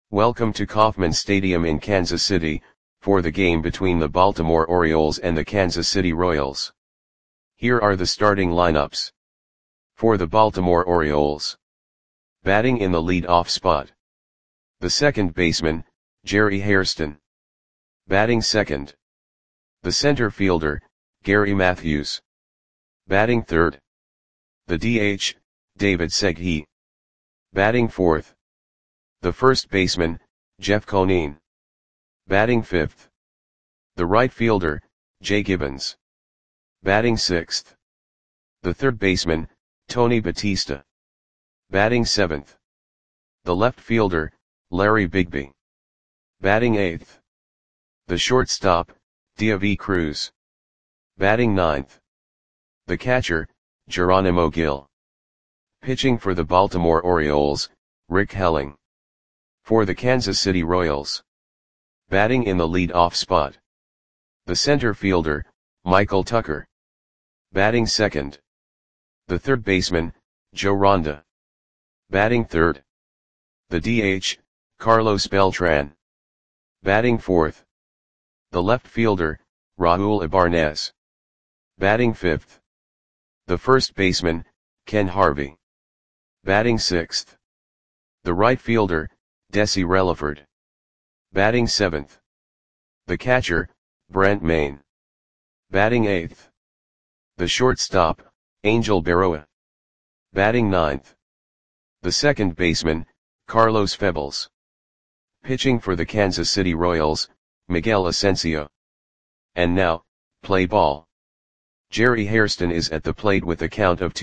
Welcome to Kauffman Stadium in Kansas City, for the game between the Baltimore Orioles and the Kansas City Royals. Here are the starting lineups. For the Baltimore Orioles. Batting in the lead-off spot. The second baseman, Jerry Hairston. Batting second. The center fielder, Gary Matthews. Batting third. The DH, David Segui. Batting fourth. The first baseman, Jeff Conine. Batting fifth. The right fielder, Jay Gibbons. Batting sixth. The third baseman, Tony Batista. Batting seventh. The left fielder, Larry Bigby. Batting eighth. The shortstop, Deivi Cruz. Batting ninth. The catcher, Geronimo Gil. Pitching for the Baltimore Orioles, Rick Helling. For the Kansas City Royals. Batting in the lead-off spot. The center fielder, Michael Tucker. Batting second. The third baseman, Joe Ronda. Batting third. The DH, Carlos Beltran. Batting fourth. The left fielder, Raul Ibanez. Batting fifth. The first baseman, Ken Harvey. Batting sixth. The right fielder, Desi Relaford. Batting seventh. The catcher, Brent Mayne. Batting eighth. The shortstop, Angel Berroa. Batting ninth. The second baseman, Carlos Febles. Pitching for the Kansas City Royals, Miguel Asensio. And now, play ball. Jerry Hairston is at the plate with a count of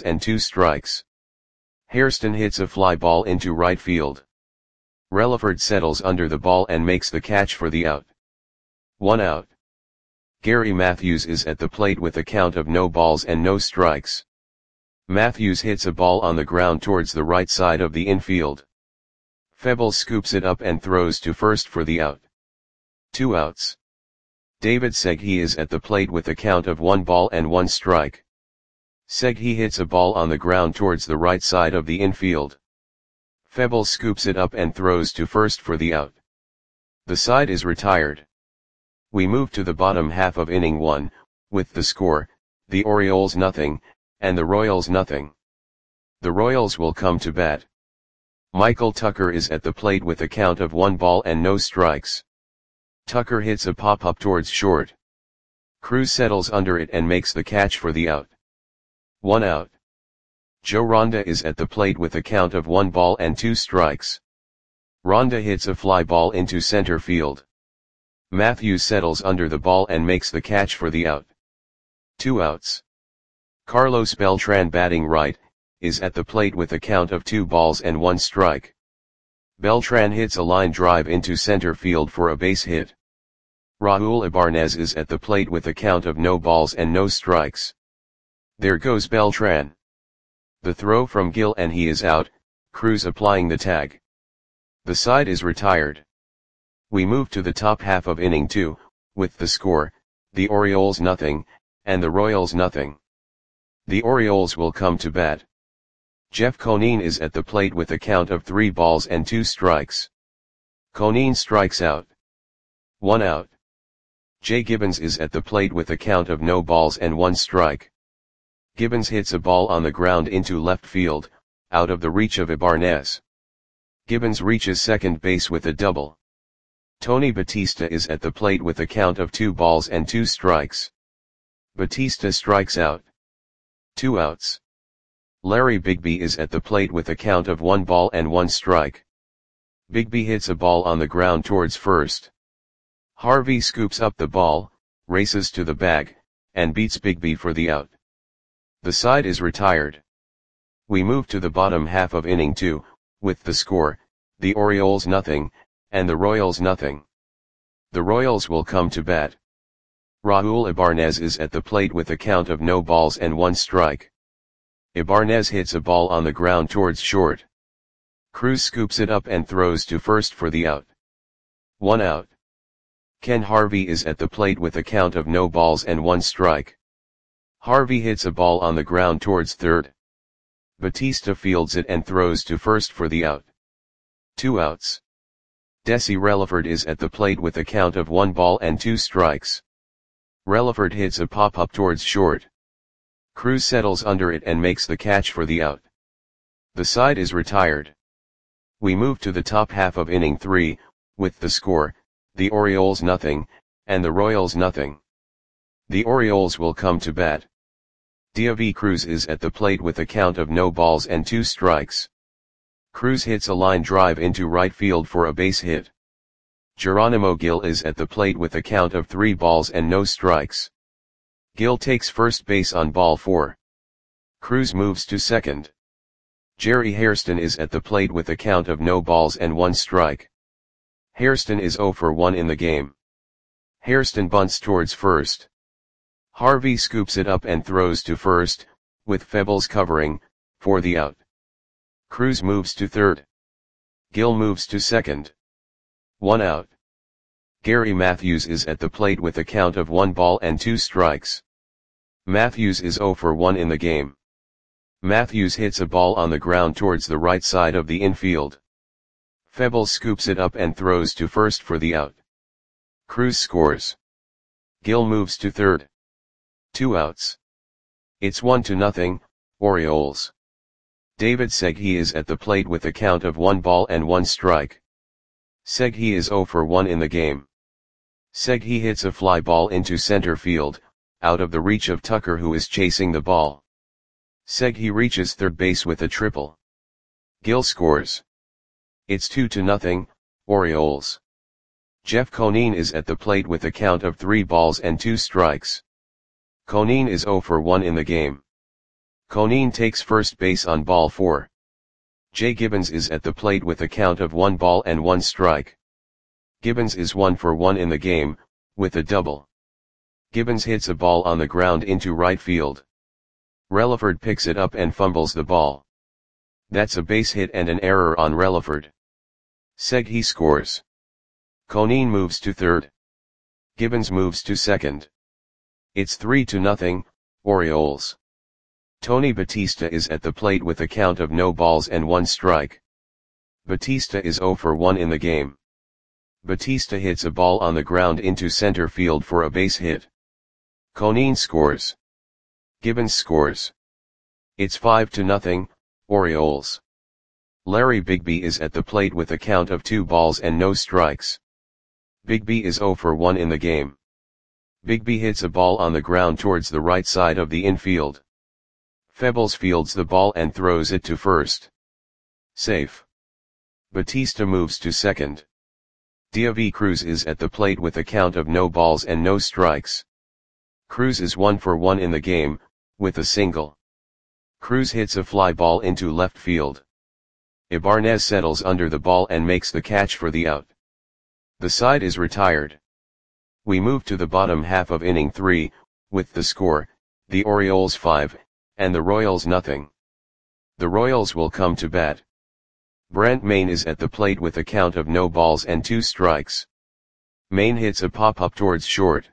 2-2. Hairston hits a fly ball into right field. Relaford settles under the ball and makes the catch for the out. 1 out. Gary Matthews is at the plate with a count of 0-0. Matthews hits a ball on the ground towards the right side of the infield. Febles scoops it up and throws to first for the out. 2 outs. David Segui is at the plate with a count of 1-1. Segui hits a ball on the ground towards the right side of the infield. Febles scoops it up and throws to first for the out. The side is retired. We move to the bottom half of inning 1, with the score, the Orioles 0, and the Royals 0. The Royals will come to bat. Michael Tucker is at the plate with a count of 1-0. Tucker hits a pop-up towards short. Cruz settles under it and makes the catch for the out. 1 out. Joe Ronda is at the plate with a count of 1-2. Ronda hits a fly ball into center field. Matthews settles under the ball and makes the catch for the out. 2 outs. Carlos Beltran, batting right, is at the plate with a count of 2-1. Beltran hits a line drive into center field for a base hit. Raul Ibanez is at the plate with a count of 0-0. There goes Beltran. The throw from Gil and he is out, Cruz applying the tag. The side is retired. We move to the top half of inning 2, with the score, the Orioles 0, and the Royals 0. The Orioles will come to bat. Jeff Conine is at the plate with a count of 3-2. Conine strikes out. 1 out. Jay Gibbons is at the plate with a count of 0-1. Gibbons hits a ball on the ground into left field, out of the reach of Ibanez. Gibbons reaches second base with a double. Tony Batista is at the plate with a count of 2-2. Batista strikes out. 2 outs. Larry Bigby is at the plate with a count of 1-1. Bigby hits a ball on the ground towards first. Harvey scoops up the ball, races to the bag, and beats Bigby for the out. The side is retired. We move to the bottom half of inning 2, with the score, the Orioles 0, and the Royals 0. The Royals will come to bat. Raul Ibanez is at the plate with a count of 0-1. Ibanez hits a ball on the ground towards short. Cruz scoops it up and throws to first for the out. 1 out. Ken Harvey is at the plate with a count of 0-1. Harvey hits a ball on the ground towards third. Batista fields it and throws to first for the out. 2 outs. Desi Relaford is at the plate with a count of 1 ball and 2 strikes. Relaford hits a pop-up towards short. Cruz settles under it and makes the catch for the out. The side is retired. We move to the top half of inning 3, with the score, the Orioles nothing, and the Royals nothing. The Orioles will come to bat. David Cruz is at the plate with a count of no balls and 2 strikes. Cruz hits a line drive into right field for a base hit. Geronimo Gil is at the plate with a count of 3 balls and no strikes. Gil takes first base on ball 4. Cruz moves to second. Jerry Hairston is at the plate with a count of no balls and 1 strike. Hairston is 0 for 1 in the game. Hairston bunts towards first. Harvey scoops it up and throws to first, with Febles covering, for the out. Cruz moves to third. Gil moves to second. 1 out. Gary Matthews is at the plate with a count of 1 ball and 2 strikes. Matthews is 0 for 1 in the game. Matthews hits a ball on the ground towards the right side of the infield. Febles scoops it up and throws to first for the out. Cruz scores. Gil moves to third. 2 outs. It's 1-0, Orioles. David Segui is at the plate with a count of 1 ball and 1 strike. Segui is 0 for 1 in the game. Segui hits a fly ball into center field, out of the reach of Tucker who is chasing the ball. Segui reaches third base with a triple. Gil scores. It's 2-0, Orioles. Jeff Conine is at the plate with a count of 3 balls and 2 strikes. Conine is 0 for 1 in the game. Conine takes first base on ball 4. Jay Gibbons is at the plate with a count of 1 ball and 1 strike. Gibbons is 1 for 1 in the game, with a double. Gibbons hits a ball on the ground into right field. Relaford picks it up and fumbles the ball. That's a base hit and an error on Relaford. Segui scores. Conine moves to third. Gibbons moves to second. It's 3-0, Orioles. Tony Batista is at the plate with a count of no balls and 1 strike. Batista is 0 for 1 in the game. Batista hits a ball on the ground into center field for a base hit. Conine scores. Gibbons scores. It's 5-0, Orioles. Larry Bigby is at the plate with a count of 2 balls and no strikes. Bigby is 0 for 1 in the game. Bigby hits a ball on the ground towards the right side of the infield. Febles fields the ball and throws it to first. Safe. Batista moves to second. David Cruz is at the plate with a count of no balls and no strikes. Cruz is 1 for 1 in the game, with a single. Cruz hits a fly ball into left field. Ibanez settles under the ball and makes the catch for the out. The side is retired. We move to the bottom half of inning 3, with the score, the Orioles 5, and the Royals nothing. The Royals will come to bat. Brent Mayne is at the plate with a count of no balls and 2 strikes. Mayne hits a pop-up towards short.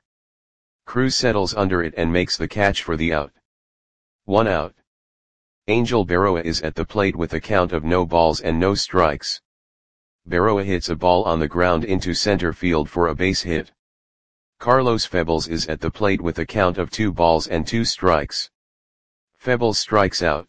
Cruz settles under it and makes the catch for the out. 1 out. Angel Berroa is at the plate with a count of no balls and no strikes. Berroa hits a ball on the ground into center field for a base hit. Carlos Febles is at the plate with a count of 2 balls and 2 strikes. Febles strikes out.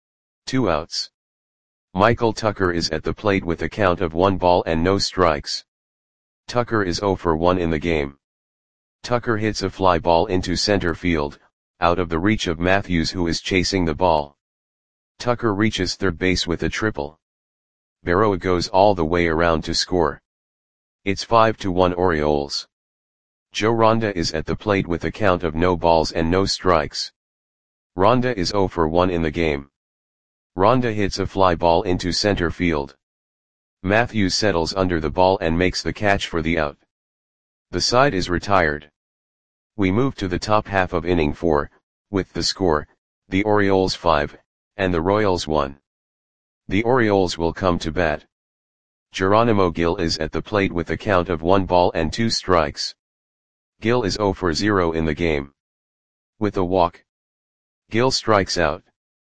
2 outs. Michael Tucker is at the plate with a count of 1 ball and no strikes. Tucker is 0 for 1 in the game. Tucker hits a fly ball into center field, out of the reach of Matthews who is chasing the ball. Tucker reaches third base with a triple. Berroa goes all the way around to score. It's 5-1 Orioles. Joe Ronda is at the plate with a count of no balls and no strikes. Ronda is 0 for 1 in the game. Ronda hits a fly ball into center field. Matthews settles under the ball and makes the catch for the out. The side is retired. We move to the top half of inning 4, with the score, the Orioles 5, and the Royals 1. The Orioles will come to bat. Geronimo Gil is at the plate with a count of 1 ball and 2 strikes. Gil is 0 for 0 in the game. With a walk, Gil strikes out.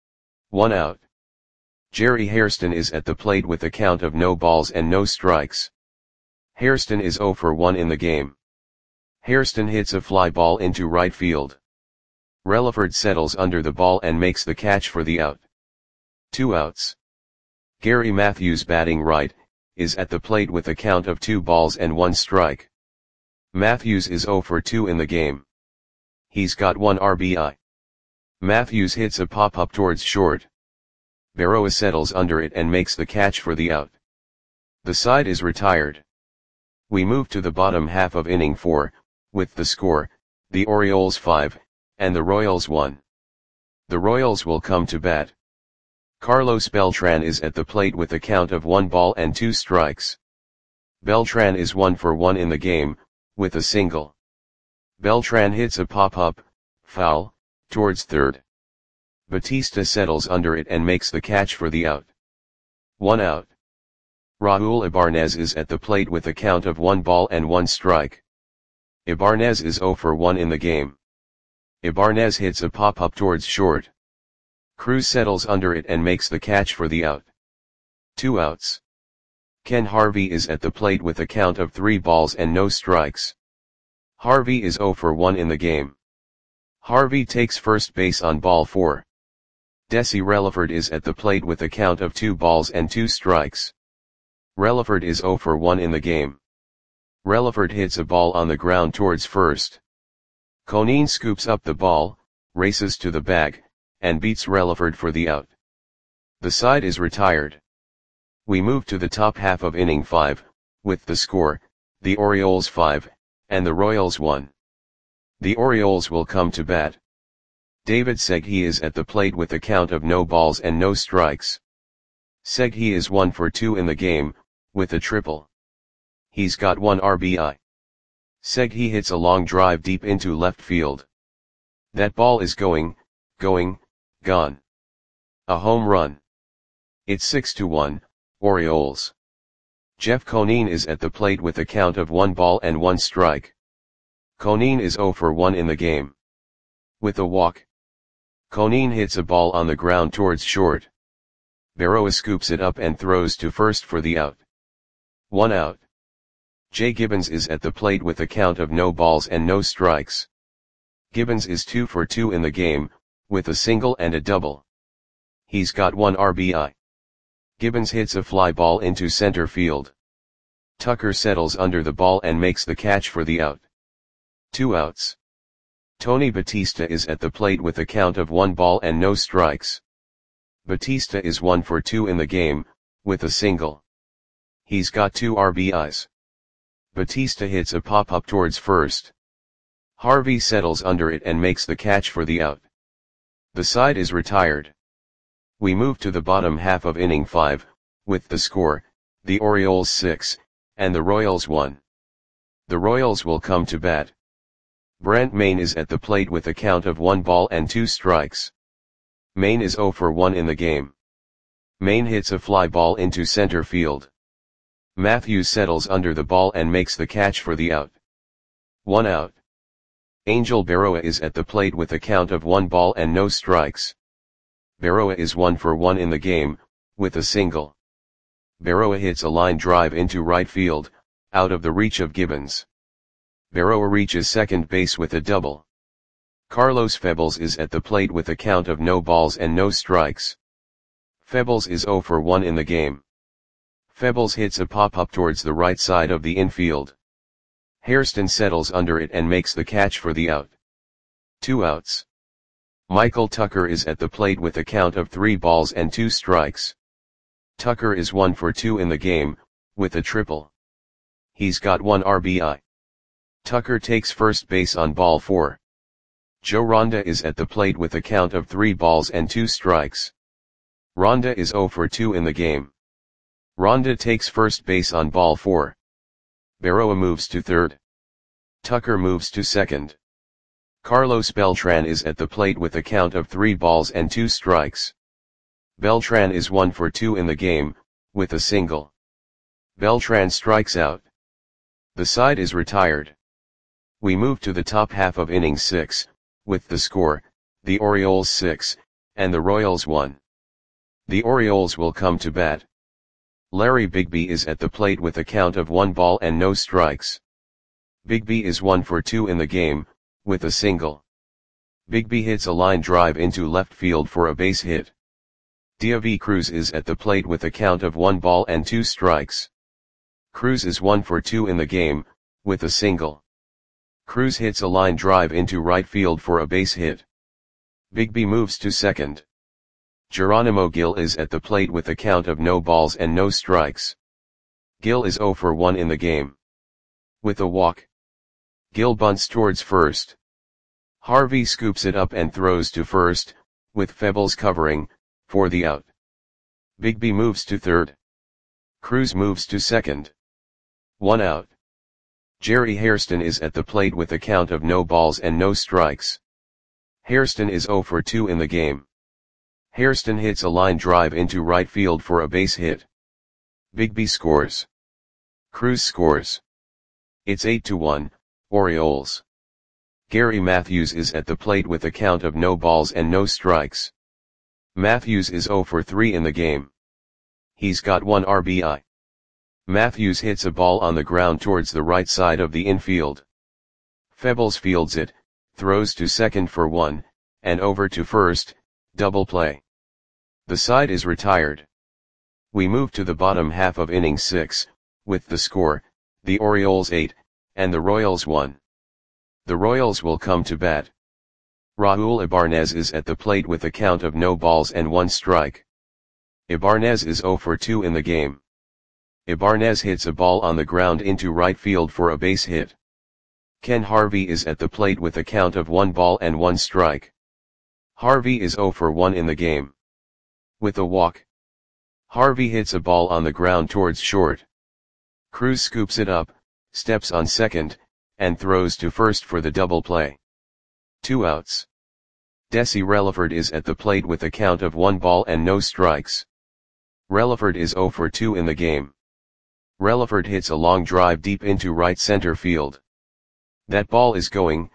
1 out. Jerry Hairston is at the plate with a count of no balls and no strikes. Hairston is 0 for 1 in the game. Hairston hits a fly ball into right field. Relaford settles under the ball and makes the catch for the out. 2 outs. Gary Matthews, batting right, is at the plate with a count of 2 balls and 1 strike. Matthews is 0 for 2 in the game. He's got 1 RBI. Matthews hits a pop-up towards short. Berroa settles under it and makes the catch for the out. The side is retired. We move to the bottom half of inning 4, with the score, the Orioles 5, and the Royals 1. The Royals will come to bat. Carlos Beltran is at the plate with a count of 1 ball and 2 strikes. Beltran is 1 for 1 in the game, with a single. Beltran hits a pop-up, foul, towards third. Batista settles under it and makes the catch for the out. 1 out. Raul Ibanez is at the plate with a count of 1 ball and 1 strike. Ibanez is 0 for 1 in the game. Ibanez hits a pop-up towards short. Cruz settles under it and makes the catch for the out. 2 outs. Ken Harvey is at the plate with a count of 3 balls and no strikes. Harvey is 0 for 1 in the game. Harvey takes first base on ball 4. Desi Relaford is at the plate with a count of 2 balls and 2 strikes. Relaford is 0 for 1 in the game. Relaford hits a ball on the ground towards first. Conine scoops up the ball, races to the bag, and beats Relaford for the out. The side is retired. We move to the top half of inning 5, with the score, the Orioles 5, and the Royals 1. The Orioles will come to bat. David Segui is at the plate with a count of no balls and no strikes. Segui is 1 for 2 in the game, with a triple. He's got 1 RBI. Segui hits a long drive deep into left field. That ball is gone. A home run. It's 6-1, Orioles. Jeff Conine is at the plate with a count of 1 ball and 1 strike. Conine is 0 for 1 in the game. With a walk. Conine hits a ball on the ground towards short. Berroa scoops it up and throws to first for the out. 1 out. Jay Gibbons is at the plate with a count of no balls and no strikes. Gibbons is 2 for 2 in the game, with a single and a double. He's got 1 RBI. Gibbons hits a fly ball into center field. Tucker settles under the ball and makes the catch for the out. 2 outs. Tony Batista is at the plate with a count of 1 ball and no strikes. Batista is 1 for 2 in the game, with a single. He's got 2 RBIs. Batista hits a pop-up towards first. Harvey settles under it and makes the catch for the out. The side is retired. We move to the bottom half of inning 5, with the score, the Orioles 6, and the Royals 1. The Royals will come to bat. Brent Mayne is at the plate with a count of 1 ball and 2 strikes. Mayne is 0 for 1 in the game. Mayne hits a fly ball into center field. Matthews settles under the ball and makes the catch for the out. 1 out. Angel Berroa is at the plate with a count of 1 ball and no strikes. Berroa is 1 for 1 in the game, with a single. Berroa hits a line drive into right field, out of the reach of Gibbons. Berroa reaches second base with a double. Carlos Febles is at the plate with a count of no balls and no strikes. Febles is 0 for 1 in the game. Febles hits a pop-up towards the right side of the infield. Hairston settles under it and makes the catch for the out. 2 outs. Michael Tucker is at the plate with a count of 3 balls and 2 strikes. Tucker is 1 for 2 in the game, with a triple. He's got 1 RBI. Tucker takes first base on ball 4. Joe Ronda is at the plate with a count of 3 balls and 2 strikes. Ronda is 0 for 2 in the game. Ronda takes first base on ball 4. Berroa moves to third. Tucker moves to second. Carlos Beltran is at the plate with a count of 3 balls and 2 strikes. Beltran is 1 for 2 in the game, with a single. Beltran strikes out. The side is retired. We move to the top half of inning 6, with the score, the Orioles 6, and the Royals 1. The Orioles will come to bat. Larry Bigby is at the plate with a count of 1 ball and no strikes. Bigby is 1 for 2 in the game, with a single. Bigby hits a line drive into left field for a base hit. Deivi Cruz is at the plate with a count of 1 ball and 2 strikes. Cruz is 1 for 2 in the game, with a single. Cruz hits a line drive into right field for a base hit. Bigby moves to second. Geronimo Gil is at the plate with a count of no balls and no strikes. Gil is 0 for 1 in the game. With a walk. Gil bunts towards first. Harvey scoops it up and throws to first, with Febles covering, for the out. Bigby moves to third. Cruz moves to second. 1 out. Jerry Hairston is at the plate with a count of no balls and no strikes. Hairston is 0 for 2 in the game. Hairston hits a line drive into right field for a base hit. Bigby scores. Cruz scores. It's 8-1, Orioles. Gary Matthews is at the plate with a count of no balls and no strikes. Matthews is 0 for 3 in the game. He's got 1 RBI. Matthews hits a ball on the ground towards the right side of the infield. Febles fields it, throws to second for 1, and over to first, double play. The side is retired. We move to the bottom half of inning 6, with the score, the Orioles 8, and the Royals 1. The Royals will come to bat. Raul Ibanez is at the plate with a count of no balls and 1 strike. Ibanez is 0 for 2 in the game. Ibanez hits a ball on the ground into right field for a base hit. Ken Harvey is at the plate with a count of 1 ball and 1 strike. Harvey is 0 for 1 in the game. With a walk. Harvey hits a ball on the ground towards short. Cruz scoops it up, steps on second, and throws to first for the double play. 2 outs. Desi Relaford is at the plate with a count of 1 ball and no strikes. Relaford is 0 for 2 in the game. Relaford hits a long drive deep into right center field. That ball is going,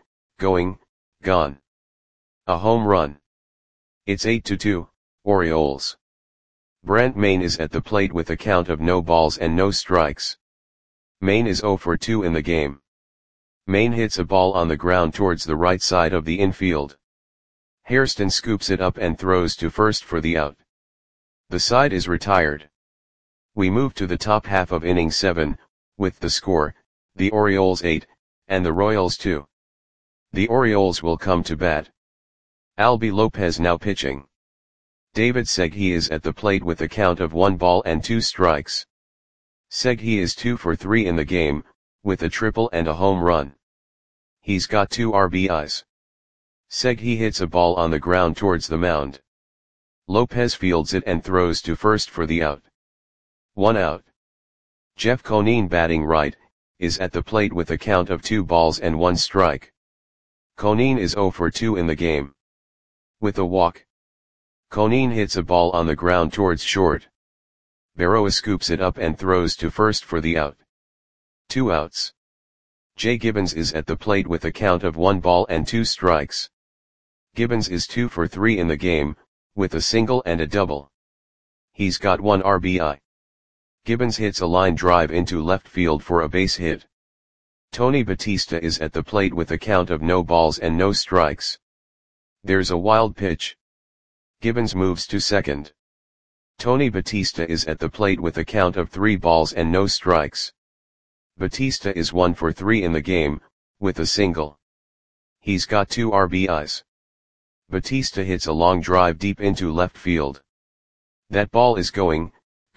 gone. A home run. It's 8-2, Orioles. Brent Mayne is at the plate with a count of no balls and no strikes. Mayne is 0 for 2 in the game. Mayne hits a ball on the ground towards the right side of the infield. Hairston scoops it up and throws to first for the out. The side is retired. We move to the top half of inning 7, with the score, the Orioles 8, and the Royals 2. The Orioles will come to bat. Albie Lopez now pitching. David Segui is at the plate with a count of 1 ball and 2 strikes. Segui is 2 for 3 in the game, with a triple and a home run. He's got 2 RBIs. Segui hits a ball on the ground towards the mound. Lopez fields it and throws to first for the out. 1 out. Jeff Conine batting right, is at the plate with a count of 2 balls and 1 strike. Conine is 0 for 2 in the game. With a walk. Conine hits a ball on the ground towards short. Berroa scoops it up and throws to first for the out. 2 outs. Jay Gibbons is at the plate with a count of 1 ball and 2 strikes. Gibbons is 2 for 3 in the game, with a single and a double. He's got 1 RBI. Gibbons hits a line drive into left field for a base hit. Tony Batista is at the plate with a count of no balls and no strikes. There's a wild pitch. Gibbons moves to second. Tony Batista is at the plate with a count of 3 balls and no strikes. Batista is 1 for 3 in the game, with a single. He's got 2 RBIs. Batista hits a long drive deep into left field. That ball is going,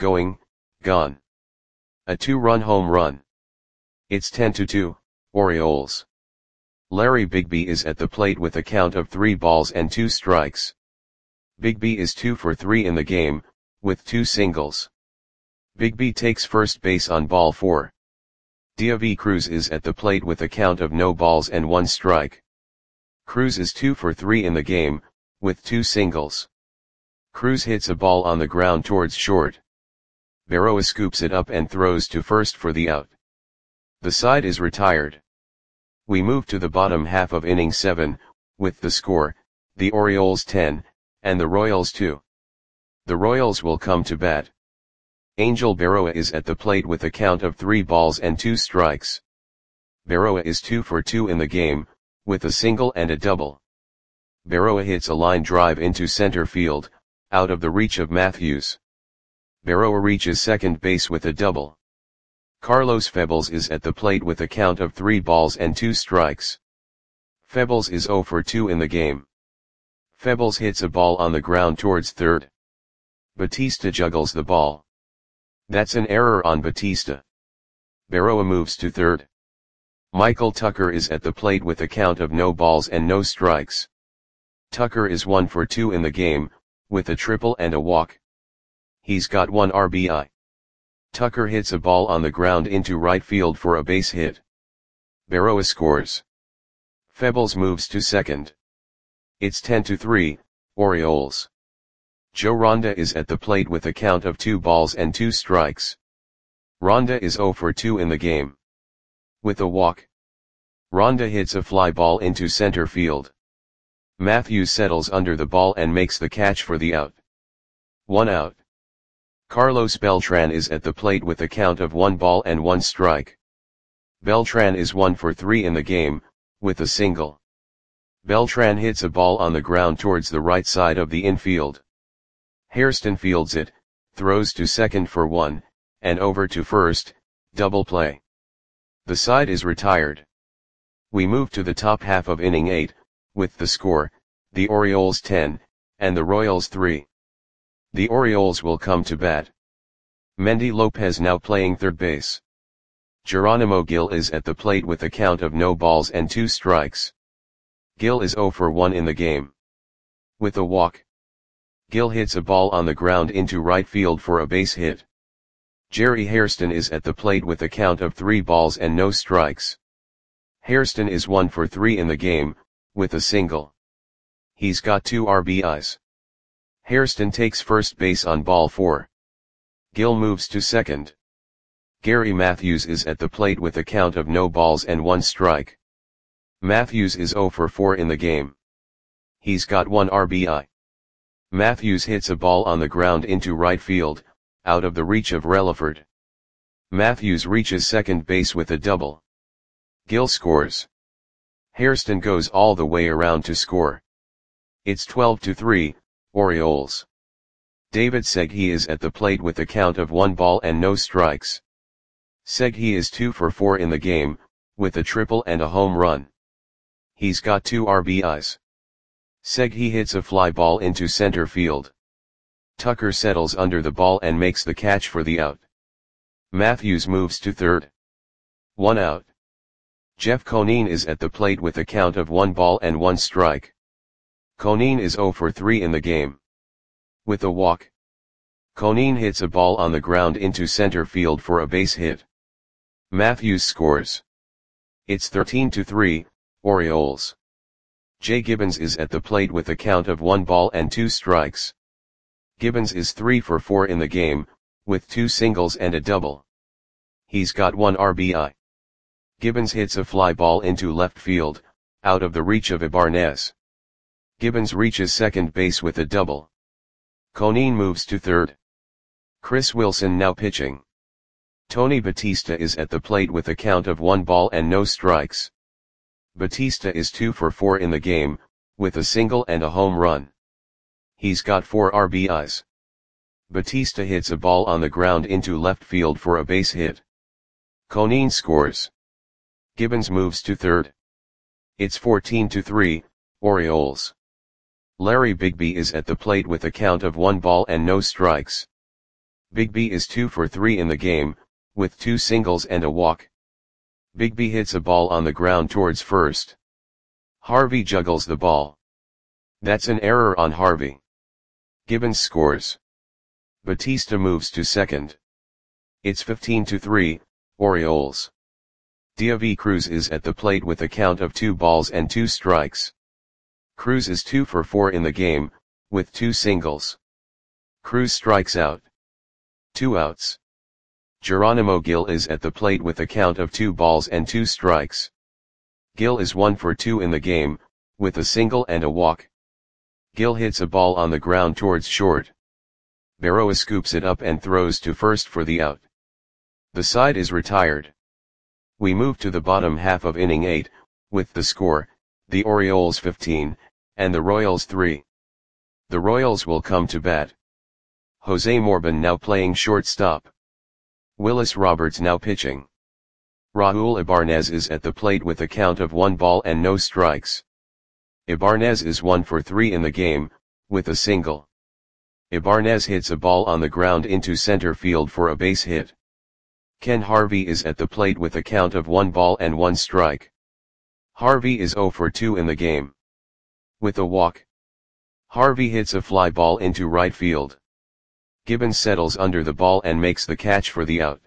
gone. A 2-run home run. It's 10-2, Orioles. Larry Bigby is at the plate with a count of 3 balls and 2 strikes. Bigby is 2 for 3 in the game, with 2 singles. Bigby takes first base on ball 4. Deivi Cruz is at the plate with a count of no balls and 1 strike. Cruz is 2 for 3 in the game, with 2 singles. Cruz hits a ball on the ground towards short. Berroa scoops it up and throws to first for the out. The side is retired. We move to the bottom half of inning 7, with the score, the Orioles 10, and the Royals 2. The Royals will come to bat. Angel Berroa is at the plate with a count of 3 balls and 2 strikes. Berroa is 2 for 2 in the game, with a single and a double. Berroa hits a line drive into center field, out of the reach of Matthews. Berroa reaches second base with a double. Carlos Febles is at the plate with a count of 3 balls and 2 strikes. Febles is 0 for 2 in the game. Febles hits a ball on the ground towards third. Batista juggles the ball. That's an error on Batista. Berroa moves to third. Michael Tucker is at the plate with a count of no balls and no strikes. Tucker is 1 for 2 in the game, with a triple and a walk. He's got 1 RBI. Tucker hits a ball on the ground into right field for a base hit. Berroa scores. Febles moves to second. It's 10-3, Orioles. Joe Ronda is at the plate with a count of 2 balls and 2 strikes. Ronda is 0 for 2 in the game. With a walk. Ronda hits a fly ball into center field. Matthews settles under the ball and makes the catch for the out. 1 out. Carlos Beltran is at the plate with a count of 1 ball and 1 strike. Beltran is 1 for 3 in the game, with a single. Beltran hits a ball on the ground towards the right side of the infield. Hairston fields it, throws to second for 1, and over to first, double play. The side is retired. We move to the top half of inning 8, with the score, the Orioles 10, and the Royals 3. The Orioles will come to bat. Mendy Lopez now playing third base. Geronimo Gil is at the plate with a count of no balls and 2 strikes. Gil is 0 for 1 in the game. With a walk. Gil hits a ball on the ground into right field for a base hit. Jerry Hairston is at the plate with a count of 3 balls and no strikes. Hairston is 1 for 3 in the game, with a single. He's got 2 RBIs. Hairston takes first base on ball 4. Gil moves to second. Gary Matthews is at the plate with a count of no balls and 1 strike. Matthews is 0 for 4 in the game. He's got 1 RBI. Matthews hits a ball on the ground into right field, out of the reach of Relaford. Matthews reaches second base with a double. Gil scores. Hairston goes all the way around to score. It's 12-3, Orioles. David Segui is at the plate with a count of 1 ball and no strikes. Segui is 2 for 4 in the game, with a triple and a home run. He's got 2 RBIs. Segui hits a fly ball into center field. Tucker settles under the ball and makes the catch for the out. Matthews moves to third. 1 out. Jeff Conine is at the plate with a count of 1 ball and 1 strike. Conine is 0 for 3 in the game. With a walk. Conine hits a ball on the ground into center field for a base hit. Matthews scores. It's 13-3, Orioles. Jay Gibbons is at the plate with a count of 1 ball and 2 strikes. Gibbons is 3 for 4 in the game, with 2 singles and a double. He's got 1 RBI. Gibbons hits a fly ball into left field, out of the reach of Ibarnes. Gibbons reaches second base with a double. Conine moves to third. Chris Wilson now pitching. Tony Batista is at the plate with a count of 1 ball and no strikes. Batista is 2 for 4 in the game, with a single and a home run. He's got 4 RBIs. Batista hits a ball on the ground into left field for a base hit. Conine scores. Gibbons moves to third. It's 14-3, Orioles. Larry Bigby is at the plate with a count of 1 ball and no strikes. Bigby is 2 for 3 in the game, with 2 singles and a walk. Bigby hits a ball on the ground towards first. Harvey juggles the ball. That's an error on Harvey. Gibbons scores. Batista moves to second. It's 15-3, Orioles. Diavi Cruz is at the plate with a count of 2 balls and 2 strikes. Cruz is 2 for 4 in the game, with 2 singles. Cruz strikes out. 2 outs. Geronimo Gil is at the plate with a count of 2 balls and 2 strikes. Gil is 1 for 2 in the game, with a single and a walk. Gil hits a ball on the ground towards short. Berroa scoops it up and throws to first for the out. The side is retired. We move to the bottom half of inning 8, with the score, the Orioles 15, and the Royals 3. The Royals will come to bat. Jose Morban now playing shortstop. Willis Roberts now pitching. Raul Ibanez is at the plate with a count of 1 ball and no strikes. Ibanez is 1 for 3 in the game, with a single. Ibanez hits a ball on the ground into center field for a base hit. Ken Harvey is at the plate with a count of 1 ball and 1 strike. Harvey is 0 for 2 in the game. With a walk, Harvey hits a fly ball into right field. Gibbons settles under the ball and makes the catch for the out.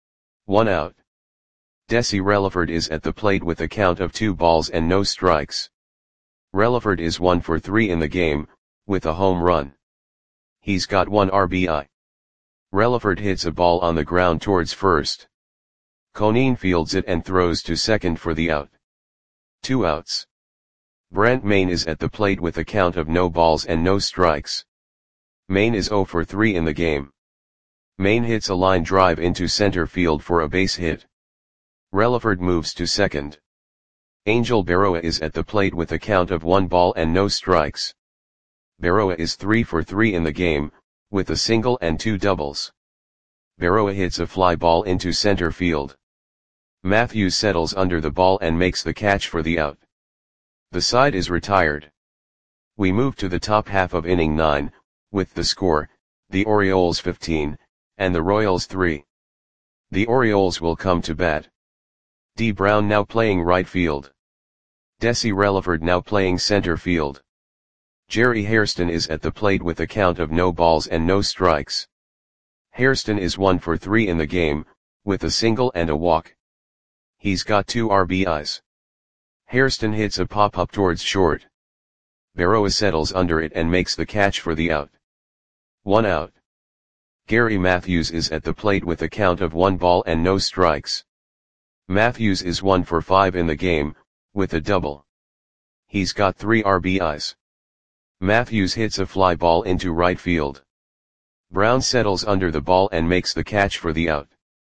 1 out. Desi Relaford is at the plate with a count of 2 balls and no strikes. Relaford is 1 for 3 in the game, with a home run. He's got 1 RBI. Relaford hits a ball on the ground towards first. Conine fields it and throws to second for the out. 2 outs. Brent Mayne is at the plate with a count of no balls and no strikes. Mayne is 0 for 3 in the game. Mayne hits a line drive into center field for a base hit. Relaford moves to second. Angel Berroa is at the plate with a count of 1 ball and no strikes. Berroa is 3 for 3 in the game, with a single and 2 doubles. Berroa hits a fly ball into center field. Matthews settles under the ball and makes the catch for the out. The side is retired. We move to the top half of inning 9, with the score, the Orioles 15, and the Royals 3. The Orioles will come to bat. D. Brown now playing right field. Desi Relaford now playing center field. Jerry Hairston is at the plate with a count of no balls and no strikes. Hairston is 1 for 3 in the game, with a single and a walk. He's got 2 RBIs. Hairston hits a pop-up towards short. Berroa settles under it and makes the catch for the out. 1 out. Gary Matthews is at the plate with a count of 1 ball and no strikes. Matthews is 1 for 5 in the game, with a double. He's got 3 RBIs. Matthews hits a fly ball into right field. Brown settles under the ball and makes the catch for the out.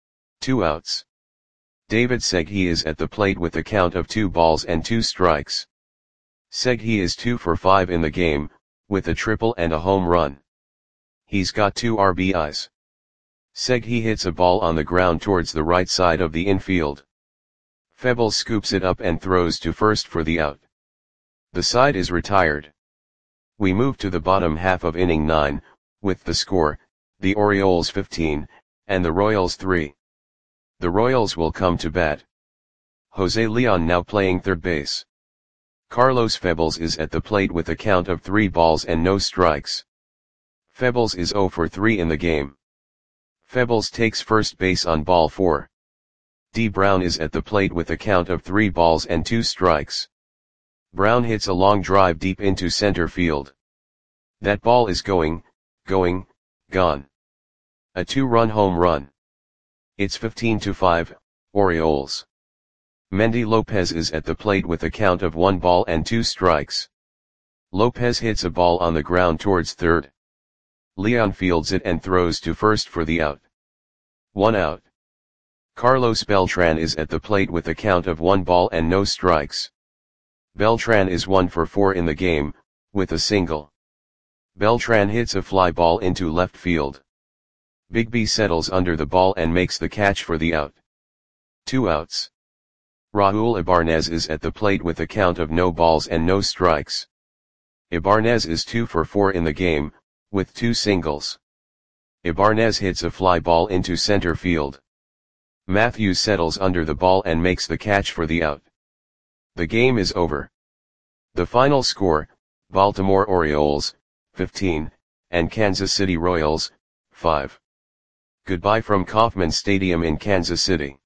2 outs. David Segui is at the plate with a count of 2 balls and 2 strikes. Segui is 2 for 5 in the game, with a triple and a home run. He's got 2 RBIs. Segui hits a ball on the ground towards the right side of the infield. Febles scoops it up and throws to first for the out. The side is retired. We move to the bottom half of inning 9, with the score, the Orioles 15, and the Royals 3. The Royals will come to bat. Jose Leon now playing third base. Carlos Febles is at the plate with a count of 3 balls and no strikes. Febles is 0 for 3 in the game. Febles takes first base on ball 4. D. Brown is at the plate with a count of 3 balls and 2 strikes. Brown hits a long drive deep into center field. That ball is gone. A 2-run home run. It's 15-5, Orioles. Mendy Lopez is at the plate with a count of 1 ball and 2 strikes. Lopez hits a ball on the ground towards third. Leon fields it and throws to first for the out. 1 out. Carlos Beltran is at the plate with a count of 1 ball and no strikes. Beltran is 1 for 4 in the game, with a single. Beltran hits a fly ball into left field. Bigby settles under the ball and makes the catch for the out. 2 outs. Raul Ibanez is at the plate with a count of no balls and no strikes. Ibanez is 2 for 4 in the game, with 2 singles. Ibanez hits a fly ball into center field. Matthews settles under the ball and makes the catch for the out. The game is over. The final score, Baltimore Orioles, 15, and Kansas City Royals, 5. Goodbye from Kauffman Stadium in Kansas City.